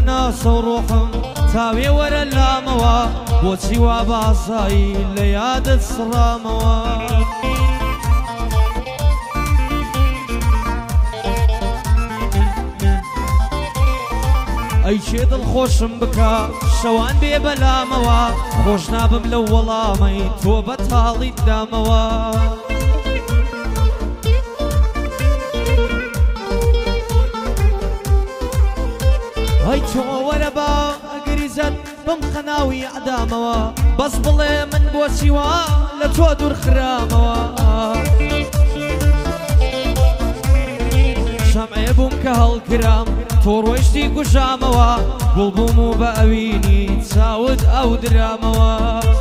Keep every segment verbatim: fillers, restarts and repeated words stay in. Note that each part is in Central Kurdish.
ناسە و ڕۆحم تاوێ وەرە لامەوە بۆچی وا باسایی لە یادت سڕامەوە ئەی چێ دڵخۆشم بکە شەوان بێ بەلامەوە خۆش نابم لەو وەڵامەی تۆ بە تاڵیت دامەوە ئەی تۆ وەرە بە ئەگریزت بم خەناوی ئەدامەوە بەس بڵێ من بۆچی وا لە تۆ دوور خرامەوە شەمعێ بووم کە هەڵگرام تۆ ڕۆیشتی گوژامەوە گوڵ بووم و بە ئەوینی چاوت ئەو درامەوە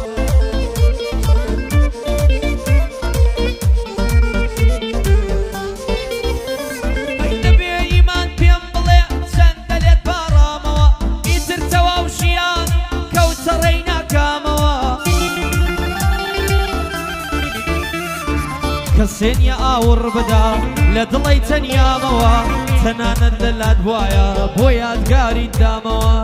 ئەی نەبێ ئیمان پێم بڵێ چەندە لێت باڕامەوە ئیتر تەواو ژیان کەوتە ڕێی ناکامەوە کەسێنیە ئاور بدا لە دڵی تەنیامەوە تەنانەت لەلات وایە بۆ یادگاری دامەوە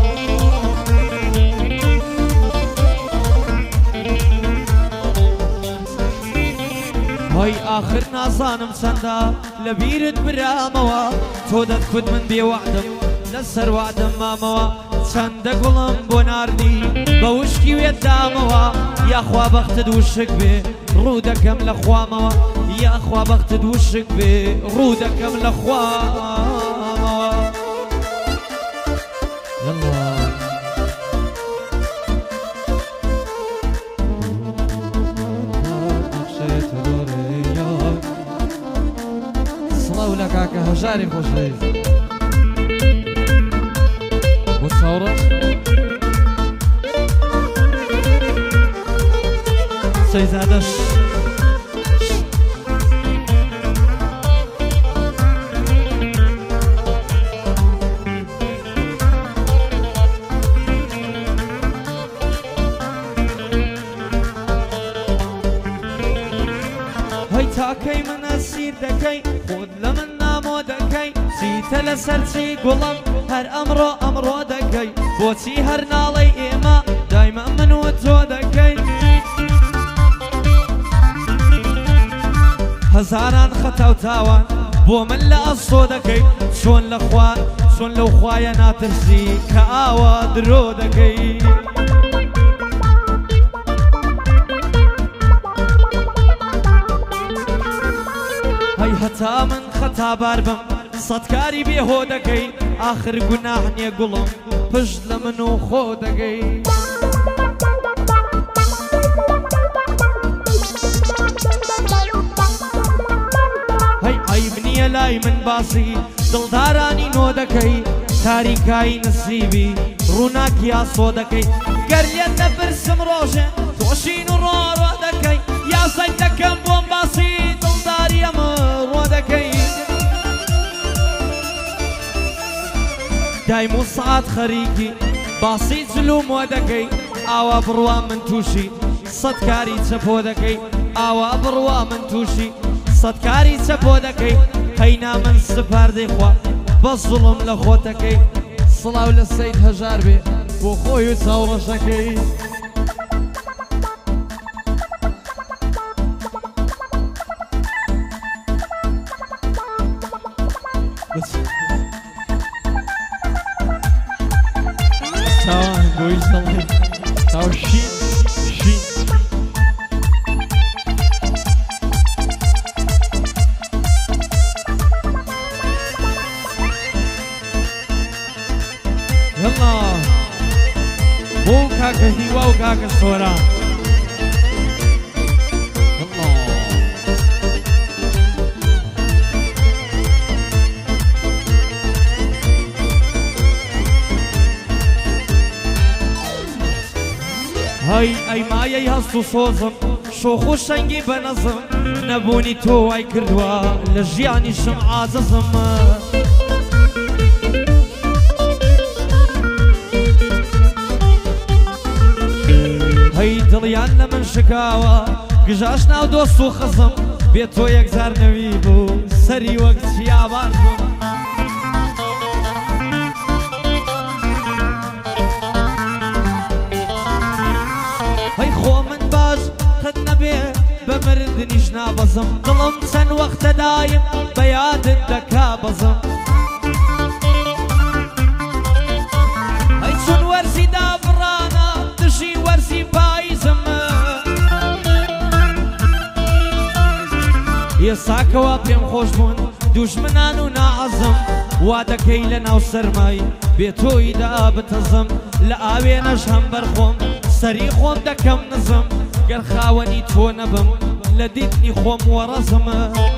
هۆی ئاخر نازانم چەندە لە بیرت برامەوە تۆ دەتکوت من بێوەعدم لەسەر وعدم مامەوە چەندە گوڵم بۆ ناردی بە وشکی وێت دامەوە یاخوا بەختت وشک بێ ڕوو دەکەم لە خوامەوە یاخوا بەختت وشک بێ ڕوو دەکەم لە خوامەوە یەڵڵا سڵاو لە کاکە هەژاری خۆشەویست بۆ چاوڕە سەیزادەش هەی تاکەی منە سیر دەکەی خۆت لە من نامۆ دەکەی چیتە لەسەر چی گوڵم هەر ئەمڕۆ ئەمڕۆ دەکەی بۆچی هەر ناڵەی ئێمە دایمە من و تۆ دەکەی هەزاران خەتە و تاوان بۆ من لە ئەسۆ دەکەی چۆن لە خوان چۆن لەو خوایە ناترسی کە ئاوا درۆ دەکەی هەی هەتا من خەتابار بم سەد کاری بێهۆ دەکەی ئاخر گوناح نییە گوڵم پشت لە من و خۆ دەگەی هەی عەیب نییە لای من باسی دڵدارانی نۆ دەکەی تاریکایی نسیبی ڕووناکی ئاسۆ دەکەی گەر لێت نەپرسم ڕۆژێ تۆشین و ڕۆڕۆ دەکەی یاسای دەکەم بۆم باسی دڵداری ئەمە ڕۆ دەکەی دایم و سەعات خەریکی باسی جلوم وە دەکەی ئاوا بڕوا من تووشی سەد کاری چەپۆ دەکەی ئاوا بڕوا من تووشی سەد کاری چەپۆ دەکەی هەینا من سپاردەی خوا بە زوڵم لە خۆتەکەی سڵاو لە سەید هەژار بێ بۆ خۆی و چاوڕەشەکەی چاوان بۆی دڵێ چاو شین شین یەڵڵا بۆ کاکە هیوا و کاکە سۆران هەی ئەی مایەی هەست و سۆزم شۆخ و شەنگی بەنەزم نەبوونی تۆ وای کردووە لە ژیانیشم عاززم هەی دڵیان لە من شکاوە گژاش ناو دۆست و خەزم بێت تۆ یەکجار نەوی بوو سەری وەک چیابان بووم بمردنیش نابەزم دڵم چەند وەختە دایم بە یادت دەکا بەزم ئەی چون وەرزی دابڕانە دژی وەرزی پاییزم ئێساکەوە پێم خۆش بوون دوژمنان و ناعەزم وا دەکەی لە ناو سەرمای بێتۆیدا بتەزم لە ئاوێنەش هەم بەرخۆم سەری خۆم دەکەم نزم گەر خاوەنی تۆ نەبم لە دیتنی خۆم وەڕەزمە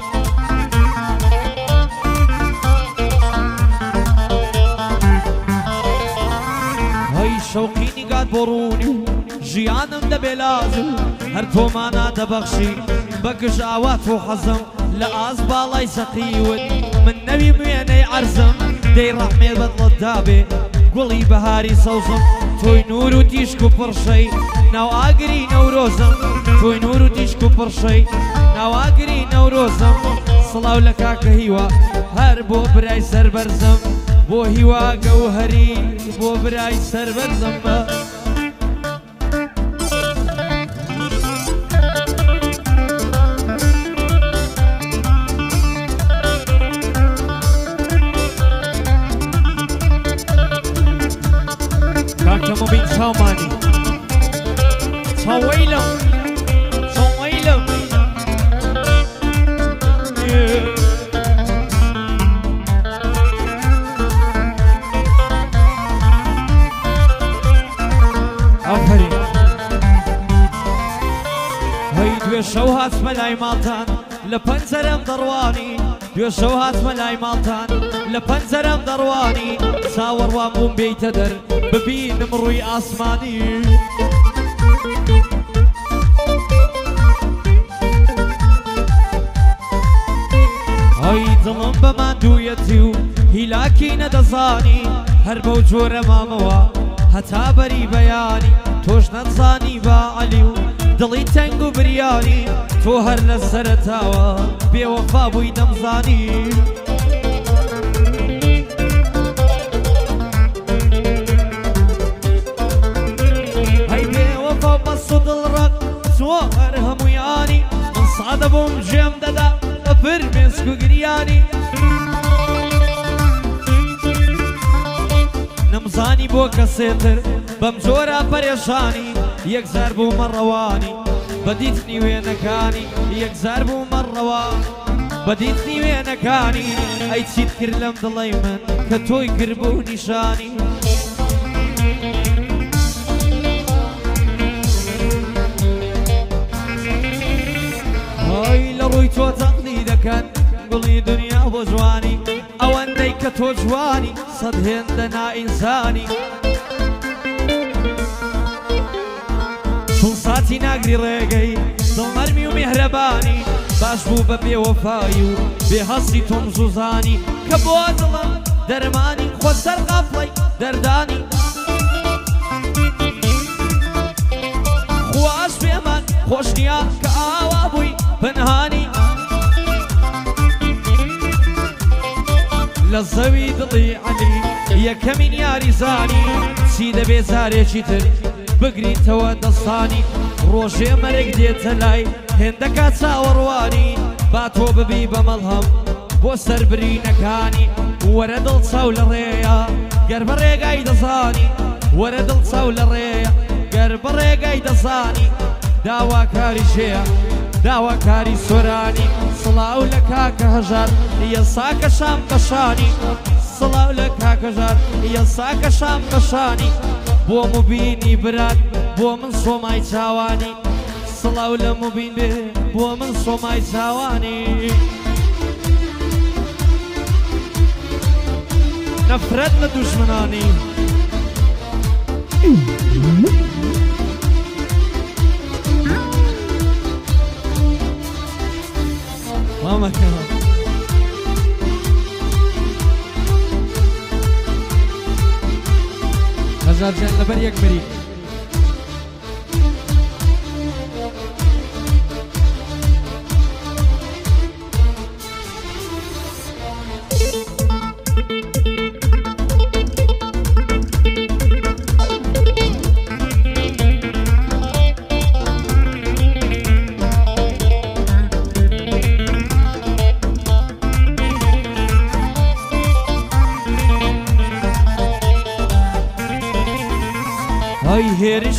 هەی شەوقی نیگات بۆ ڕوونی و ژیانم دەبێ لازم هەر تۆمانە دەبەخشی بە گژاوات و حەزم لە ئاز باڵای سەقیون من نەوی موێنەی عەرزم دەی ڕەحمێ بەدڵت دابێ گوڵی بەهاری سەوزم تۆی نور و تیشک و پڕشەی ناو ئاگری نەورۆزم تۆی نور و تیشک و پڕشەی ناو ئاگری نەورۆزم سڵاو لە کاکە هیوا هەر بۆ برای سەربەرزم بۆ هیوا گەوهەری بۆ برای سەربەرزم Kamu bin çamani, çawylam, çawylam. Aferin. Hey dve şew hat melay maltan, li pencerem derwanî. Dve şew hat melay maltan, li pencerem derwanî. Sawir wan bûm bêyte der. ببینم ڕووی ئاسمانی ئەی دڵم بە ماندوویەتی و هیلاکی نەدەزانی هەر بەو جۆرە مامەوە هەتا بەری بەیانی تۆش نەتزانی با عەلی و دڵی تەنگ و بریانی تۆ هەر لە سەرەتاوە بێوەفا بووی دەمزانی هەر هەموویانی من سادە بۆم ژێم دەدا بە فرمێسک و گریانی نەمزانی بۆ کەسێتر بەم جۆرە پەرێشانی یەکزار بوومە ڕەوانی بەدیتنی وێنەکانی یەکزار بوومە ڕەوان بەدیتنی وێنەکانی ئەی چیت کرد لەم دڵی من کە تۆی کرد بۆ نیشانی ڕووی تۆ تەقلی دەکەن گوڵی دنیا بۆ جوانی ئەوەندەی کە تۆ جوانی سەد هێندە نائینسانی چون ساتی ناگری ڕێگەی دڵمەرمی و میهرەبانی باش بوو بە بێوەفایی و بێهەستی تۆم زوزانی کە بۆ دڵم دەرمانی خۆ سەر غەفڵەی دەردانی خواش پێمان خۆش نییە کە ئاوا بووی پەنهانی لە زەوی دڵی عەلی یەکەمین یاری زانی چی دەبێ زارێکی تر بگریتەوە دەستانی ڕۆژێ مەرگ دێتە لای هێندەکە چاوەڕوانی با تۆ ببی بە مەڵهەم بۆ سەربرینەکانی وەرە دڵ چاو لە ڕێیە گەر بە ڕێگای دەزانی وەرە دڵ چاو لە ڕێیە گەر بە ڕێگای دەزانی داواکاری ژێە داواکاری سۆرانی سڵاو لە کاکە هەژار یەساکە شام قەشانی سڵاو لە کاکە ژار یەساکە شام قەشانی بۆ مبینی برات بۆ من سۆمای چاوانی سڵاو لە مبین بێ بۆ من سۆمای چاوانی نەفرەت لە دوژمنانی ماما كمان هزار جان لبر يك بريك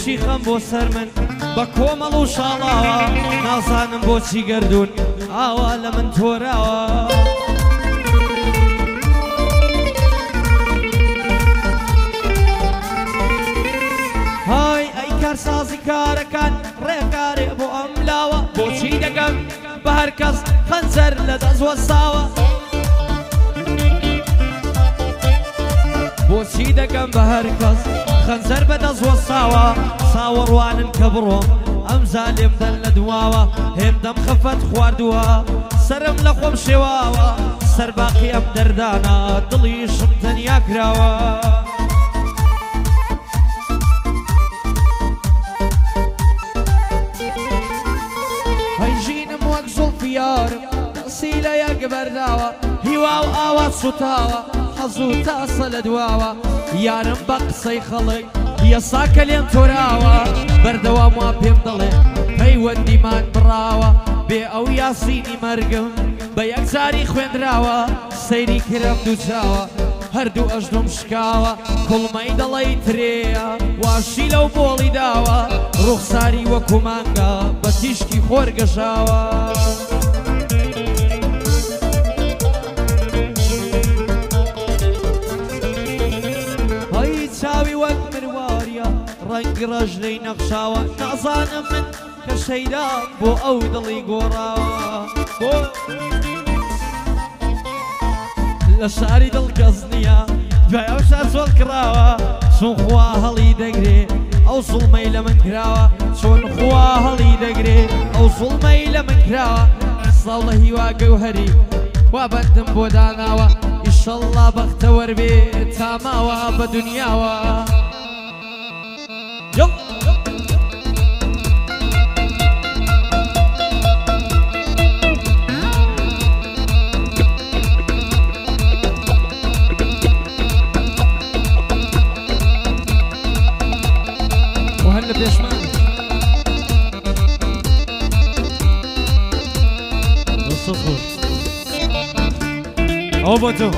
بێچی خەم بۆ سەر من بە کۆمەڵ و شاڵاوە نازانم بۆچی گەردون ئاوا لە من تۆراوە های ئەی کارسازی کارەکان ڕێکارێ بۆ ئەم لاوە بۆچی دەکەم بە هەر کەس خەنجەر لە دەستوەساوە بۆچی دەکەم بە هەر کەس خەنجەر بەدەستوەساوە ساوەڕوانن کە بڕۆم ئەم زالێم دەن لە دواوە هێمدەم خەفەت خواردووە سرم لە خۆم شێواوە سەرباقی ئەم دەردانە دڵیشم تەنیا کراوە هەیژینم وەک زوڵفی یارم دەسی لە یەک بەرداوە هیوا و ئاوا سوتاوە حەزوو تاسە لە دواوە یارم بە قسەی خەڵک یەساکە لێم تۆراوە بەردەوام وا پێم دەڵێ پەیوەندیمان بڕاوە بێ ئەو یاسینی مەرگم بە یەکجاری خوێندراوە سەیری کرم دوو چاوە هەردوو ئەژنم شکاوە کوڵمەی دەڵی ترێە واشی لەو بۆڵی داوە ڕوخساری وەکو مانگە بە تیشکی خۆر گەشاوە هەی چاوی وەک مرواریە ڕەنگی ڕەژنەی نەخشاوە نازانم من کە شەیدا بۆ ئەو دڵی گۆڕاوە بۆ لە شاری دڵ کەس نییە دوای ئەو شار چۆن کراوە چۆن خوا هەڵی دەگرێ ئەو زوڵمەی لە من کراوە چۆن خوا هەڵی دەگرێ ئەو زوڵمەی لە من کراوە ساڵ لە هیوا گەوهەری وا بەندم بۆ داناوە ئیشەڵڵا بەختە وەربێ تاماوە بە دونیاوە وهلا بيشمان الصفر اوبتو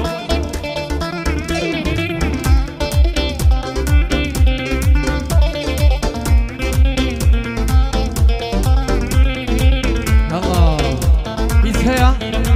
الله يسهيا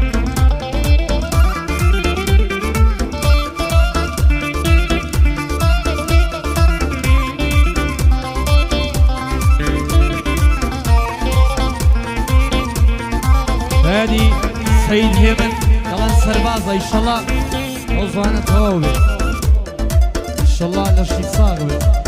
هادي سيد هيمن طبعا سربازة ان شاء الله وزوانة هوبي ان شاء الله لشي صاغبي